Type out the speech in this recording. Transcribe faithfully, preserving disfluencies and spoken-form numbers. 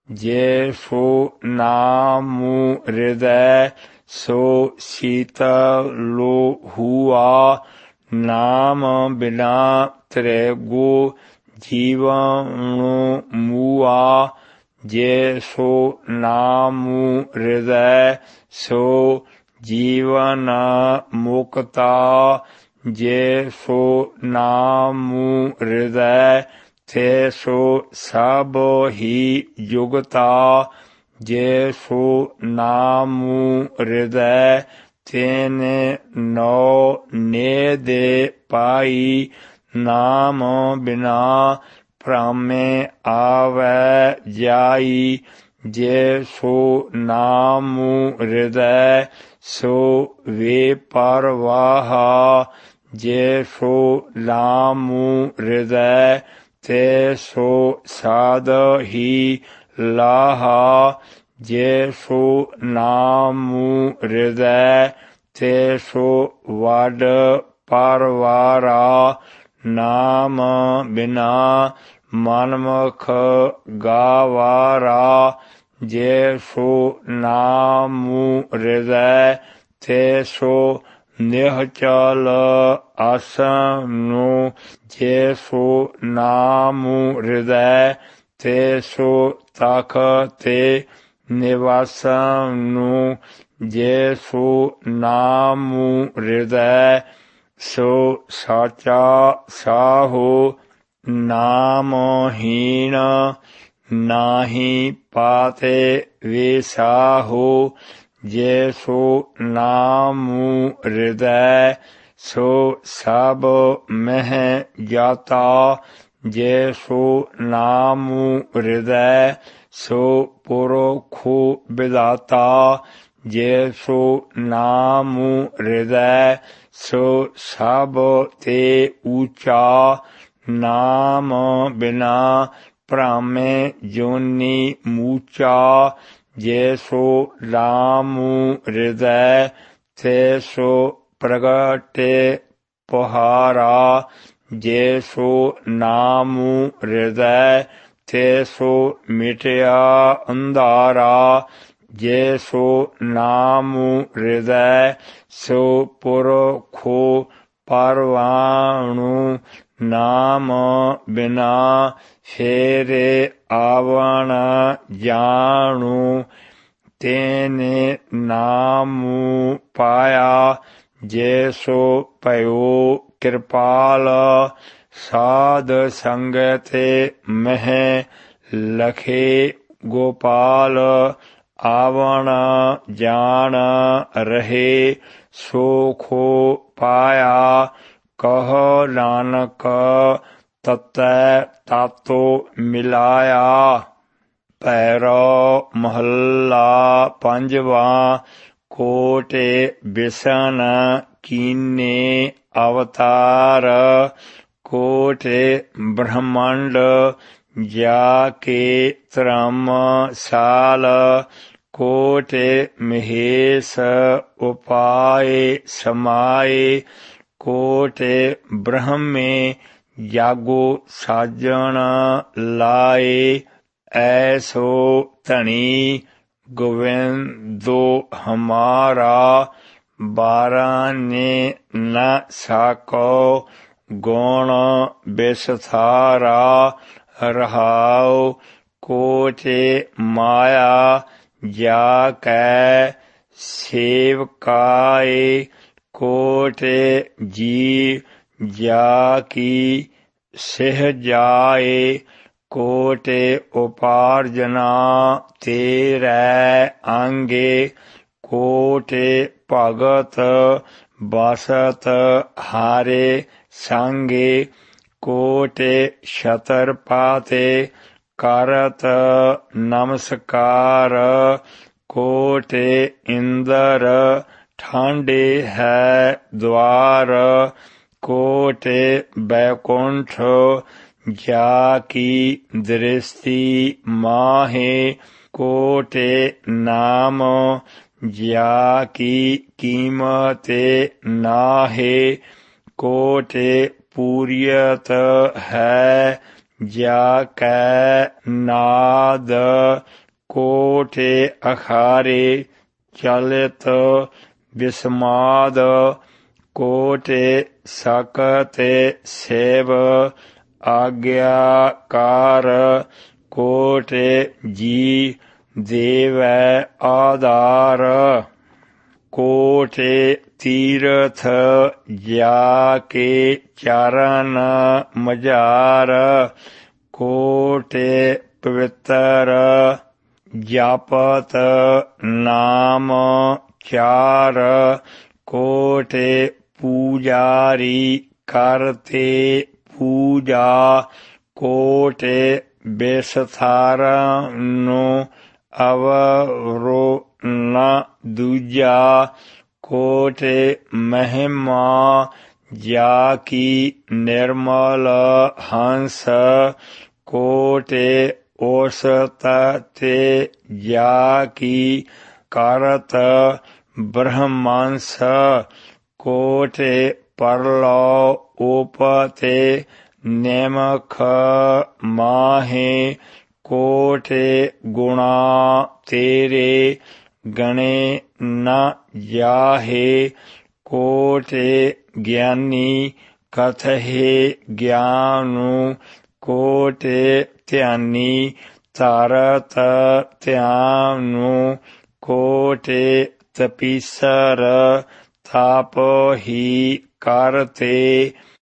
ਜੇ ਸੋ ਨਾਮੁ ਹਿਰਦੈ ਸੋ ਸੀਤਲੁ ਹੁਆ। ਨਾਮ ਬਿਨਾ ਤ੍ਰੈਗੁ ਜੀਵਨੁ ਮੂਆ। ਜੇ ਸੋ ਨਾਮੁ ਹਿਰਦੈ ਸੋ ਜੀਵਨ ਮੁਕਤਾ। ਜੇ ਸੋ ਨਾਮੁ ਹਿਰਦੈ ਤੇ ਸੋ ਸਭ ਹੀ ਜੁਗਤਾ। ਜੇ ਸੋ ਨਾਮੁ ਹਿਰਦੈ ਤੈਨੇ ਨੌ ਨੇਦੇ ਪਾਈ। ਨਾਮ ਬਿਨਾ ਭ੍ਰਮੇ ਆਵੈ ਜਾਈ। ਜੇ ਸੋ ਨਾਮੁ ਹਿਰਦੈ ਸੋ ਵੇਪਰਵਾਹ। ਜੇ ਸੋ ਨਾਮੁ ਹਿਰਦੈ ਤੇ ਸੋ ਸਾਧ ਹੀ ਲਾਹਾ। ਜੇ ਸੋ ਨਾਮੁ ਹਿਰਦੈ ਤੇ ਸੋ ਵੱਡ ਪਰਵਾਰਾ। ਨਾਮ ਬਿਨਾ ਮਨਮੁਖ ਗਾਵਾਰਾ। ਜੇ ਸੋ ਨਾਮੁ ਹਿਰਦੈ ਤੇ ਸੋ ਨਿਹਚਲ ਆਸਨੁ। ਜੇ ਸੋ ਨਾਮੁ ਹਿਰਦੈ ਤੇ ਸੋ ਤਖਤੇ ਨਿਵਾਸਨੁ। ਜੇ ਸੋ ਨਾਮੁ ਹਿਰਦੈ ਸੋ ਸਾਚਾ ਸਾਹੋ। ਨਾਮਹੀਣ ਨਾਹੀ ਪਾਤੇ ਵਿਸਾਹੋ। ਜੇ ਸੋ ਨਾਮੁ ਹਿਰਦੈ ਸੋ ਸਭ ਮਹਿ ਜਾਤਾ। ਜੇ ਸੋ ਨਾਮੁ ਹਿਰਦੈ ਸੋ ਪੁਰਖੁ ਵਿਧਾਤਾ। ਜੇ ਸੋ ਨਾਮੁ ਹਿਰਦੈ ਸੋ ਸਭ ਤੇ ਊਚਾ। ਨਾਮ ਬਿਨਾ ਭ੍ਰਮੇ ਜੋਨੀ ਮੂਚਾ। ਜੇ ਸੋ ਨਾਮੁ ਹਿਰਦੈ ਤੇ ਸੋ ਪ੍ਰਗਟੇ ਪਹਾਰਾ। ਜੇ ਸੋ ਨਾਮੁ ਹਿਰਦੈ ਤੇ ਸੋ ਮਿਟਿਆ ਅੰਧਾਰਾ। ਜੇ ਸੋ ਨਾਮੁ ਹਿਰਦੈ ਸੋ ਪੁਰਖੁ ਪਰਵਾਣੁ। ਨਾਮ ਬਿਨਾ ਫੇਰੇ ਆਵਣ ਜਾਣੁ। ਤੈਨੇ ਨਾਮੁ ਪਾਇਆ। ਜੇ ਸੋ ਭਇਓ ਕਿਰਪਾਲ। ਸਾਧ ਸੰਗਤੇ ਮਹਿ ਲਖੇ ਗੋਪਾਲ। ਆਵਣ ਜਾਣ ਰਹੇ ਸੋਖੁ ਪਾਇਆ। ਕਹੋ ਨਾਨਕ ਤਤੈ ਤਾਤੋ ਮਿਲਾਇਆ। ਭੈਰੋ ਮਹੱਲਾ ਪੰਜਵਾ। ਕੋਟਿ ਬਿਸਨ ਕੀਨੇ ਅਵਤਾਰ। ਕੋਟਿ ਬ੍ਰਹਮੰਡ ਜਾ ਕੇ ਧਰਮਸਾਲ। ਕੋਟਿ ਮਹੇਸ਼ ਉਪਾਇ ਸਮਾਏ। ਕੋਟਿ ਬ੍ਰਹਮੇ ਜਾਗੋ ਸਾਜਣ ਲਾਏ। ਐਸੋ ਧਣੀ ਗੋਵਿੰਦੋ ਹਮਾਰਾ। ਬਾਰਾਂ ਨੇ ਨ ਸਾਕੋ ਗੁਣ ਬਿਸਥਾਰਾ। ਰਹਾਉ ਕੋਟਿ ਮਾਇਆ ਜਾ ਕੈ ਸੇਵਕਾਏ। ਕੋਟਿ ਜੀ ਜਾ ਕੀ ਸਿਹਜਾਏ। ਕੋਟਿ ਉਪਾਰਜਨਾ ਤੇਰੈ ਆਂਗੇ। ਕੋਟਿ ਭਗਤ ਬਸਤ ਹਾਰੇ ਸੰਗੇ। ਕੋਟਿ ਛਤਰਪਾਤੇ ਕਰਤ ਨਮਸਕਾਰ। ਕੋਟਿ ਇੰਦਰ ਠਾਂਡੇ ਹੈ ਦਵਾਰ। ਕੋਟਿ ਬੈਕੁੰਠ ਜਾ ਕੀ ਦ੍ਰਿਸ਼ਟੀ ਮਾਹੇ। ਕੋਟਿ ਨਾਮ ਜਾ ਕੀ ਕੀਮਤ ਨਾਹੇ। ਕੋਟਿ ਪੂਰੀਅਤ ਹੈ जा कै नाद कोटि अखारे चलित विस्माद कोटि सकते सेव आज्ञाकार कोटि जी देवै आधार कोटि तीर्थ जाके चरण मजार कोटि पवित्र जापत नाम चार कोटि पूजारी करते पूजा कोटि बेसथारनु अवरो न दूजा कोटि महिमा जाकी निर्मल हंस कोटि औसतते जाकी करत ब्रह्मांस कोटि परलो उपते नेमख माहे कोटि गुणा तेरे गणे न जाहे कोटि ज्ञानी कथहे ज्ञानु कोटि ध्यानी तारत ध्यानु कोटि तपीसर ताप ही करते